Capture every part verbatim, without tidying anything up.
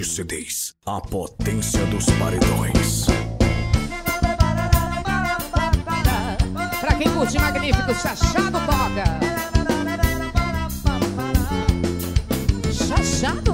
C Ds, a potência dos paredões. Pra quem curte magnífico, Chachado toca. Chachado?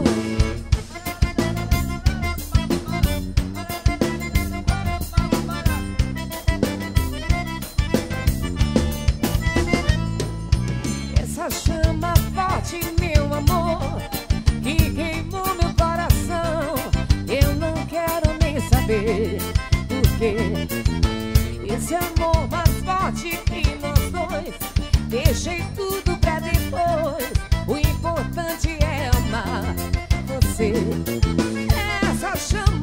Essa chama forte, meu amor, que queimou meu coração, eu não quero nem saber por quê. Esse amor mais forte que nós dois, deixei tudo pra depois. O importante é amar você. Essa chama